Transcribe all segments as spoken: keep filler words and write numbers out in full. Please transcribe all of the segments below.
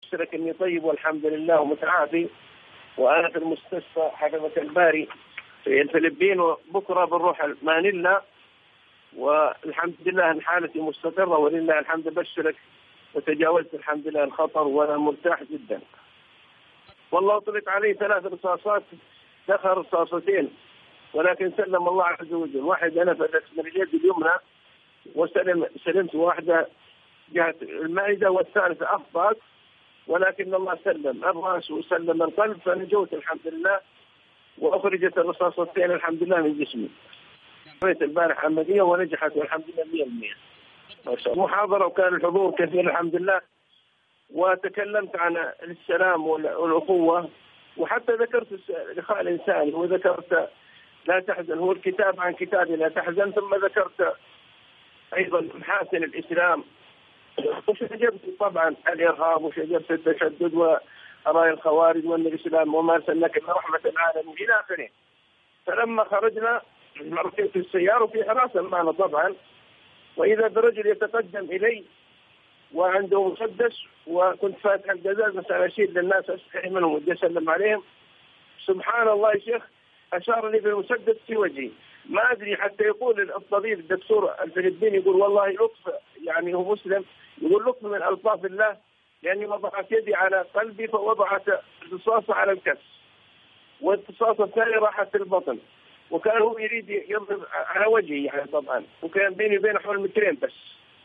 أشرك إني طيب والحمد لله ومتعافي، وأنا في المستشفى حفظك الباري في الفلبين، وبكرة بنروح مانيلا، والحمد لله أن حالتي مستقرة ولله الحمد. بشرك وتجاوزت الحمد لله الخطر وأنا مرتاح جدا. والله أطلق علي ثلاث رصاصات، دخل رصاصتين، ولكن سلم الله عز وجل. واحدة نفذت من اليد اليمنى وسلم سلمت، واحدة جهة المعدة، والثالثة أخطأت ولكن الله سلم الرأس وسلم القلب، فنجوت الحمد لله، وأخرجت الرصاصتين الحمد لله من جسمي. رأيت البارح عملية ونجحت والحمد لله مئة بالمئة. محاضرة وكان الحضور كثير الحمد لله، وتكلمت عن السلام والأخوة، وحتى ذكرت الإخاء الإنساني، وذكرت لا تحزن، هو الكتاب عن كتابي لا تحزن، ثم ذكرت أيضا محاسن الإسلام، وشجبت طبعا الإرهاب وشجبت التشدد وأراء الخوارج وأن الإسلام وما أرسلناك إلا رحمة العالمين إلى آخره. فلما خرجنا ركبت السيارة في حراسة معنا طبعا، وإذا برجل يتقدم إلي وعنده مسدس، وكنت فاتح الجزاز عشان أشير للناس أستحي منهم ودي أسلم عليهم. سبحان الله يا شيخ، أشار لي بالمسدس في وجهي، ما أدري، حتى يقول الطبيب الدكتور الفلبيني يقول والله لطف، يعني هو مسلم، يقول لطف من ألطاف الله، لأني وضعت يدي على قلبي فوضعت رصاصة على الكف، والرصاصة الثانية راحت في البطن، وكان هو يريد يضرب على وجهي يعني طبعا، وكان بيني وبينه حول مترين بس.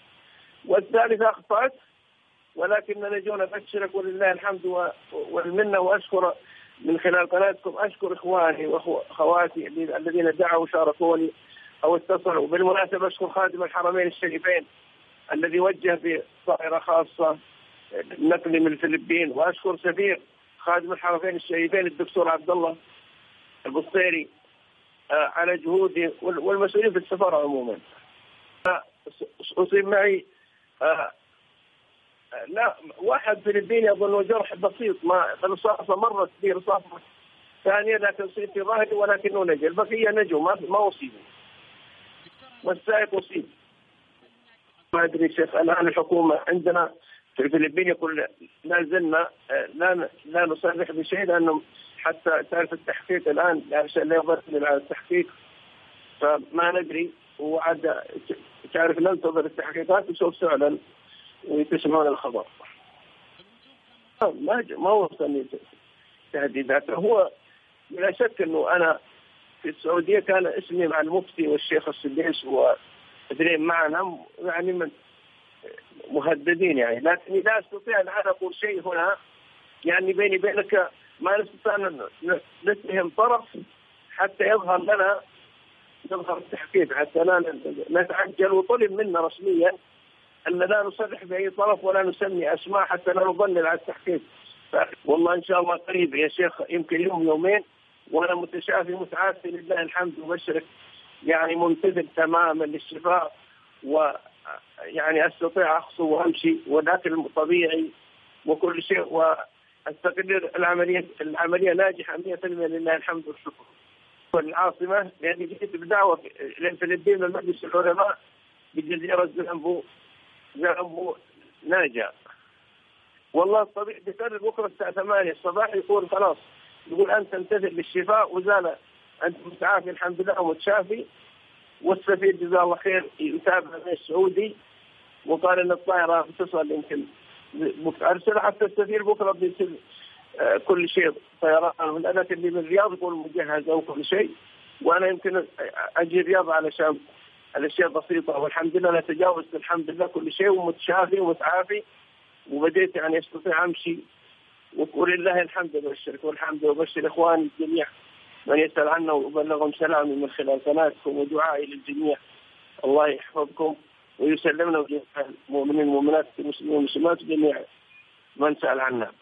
والثالثة أخطأت، ولكن نجونا. بشرك ولله الحمد والمنة، وأشكر من خلال قناتكم، أشكر إخواني وأخواتي الذين دعوا وشاركوني أو اتصلوا. بالمناسبة أشكر خادم الحرمين الشريفين الذي وجه بطائرة خاصة نقلي من الفلبين، وأشكر سفير خادم الحرمين الشريفين الدكتور عبد الله البصيري على جهودي، والمسؤولين في السفارة عموما. أصيب معي آه لا واحد فلبيني أظن جرح بسيط، ما الرصاصة مرت في رصاصة ثانية لكن أصيب في ظهري ولكنه نجا، البقية نجوا ما ما أصيبوا، والسائق أصيب. ما أدري شيخ، الآن الحكومة عندنا في الفلبين يقول لا زلنا لا لا نصرح بشيء، لأنه حتى تعرف التحقيق الآن عشان لا يضل على التحقيق، فما ندري. وعد تعرف ننتظر التحقيقات وسوف تعلن وتسمعون الخبر. ما ما وصلني تهديدات. هو لا شك انه انا في السعوديه كان اسمي مع المفتي والشيخ السديس وادرين معنا، يعني من مهددين يعني، لكني لا استطيع ان انا اقول شيء هنا، يعني بيني بينك ما نستطيع ان نتهم طرف حتى يظهر لنا يظهر التحقيق، حتى لا نتعجل. وطلب منا رسميا أن لا نصرح بأي طرف ولا نسمي أسماء حتى لا نضلل على التحقيق. والله إن شاء الله قريب يا شيخ، يمكن يوم يومين وأنا متشافي متعافي لله الحمد وبشرك، يعني ممتثل تماما للشفاء، ويعني أستطيع أخصو وأمشي والأكل طبيعي وكل شيء، وأستقر. العملية العملية ناجحة مئة بالمئة لله الحمد والشكر. والعاصمة يعني جيت بدعوة للفلبين من مجلس العلماء بجزيرة زلمبو زلمبو ناجا. والله الطبيب بيقرر بكرة الساعة ثمانية الصباح يقول خلاص، يقول أنت تنتظر للشفاء وزال، أنت متعافي الحمد لله ومتشافي. والسفير جزاه الله خير يتابع من السعودي، وقال إن الطائرة بتصل يمكن أرسل حتى السفير بكرة بيصير آه كل شيء طيران من أنا اللي من الرياض يقول مجهز أو كل شيء، وأنا يمكن أجي الرياض علشان الأشياء بسيطة، والحمد لله تجاوزت الحمد لله كل شيء ومتشافي ومتعافي، وبديت يعني أستطيع أمشي، ولله الحمد والشرك والحمد. وبشر إخواني الجميع من يسأل عنا وأبلغهم سلامي من خلال قناتكم ودعائي للجميع. الله يحفظكم ويسلمنا وجميع المؤمنين والمؤمنات المسلمين والمسلمات جميعا من سأل عنا.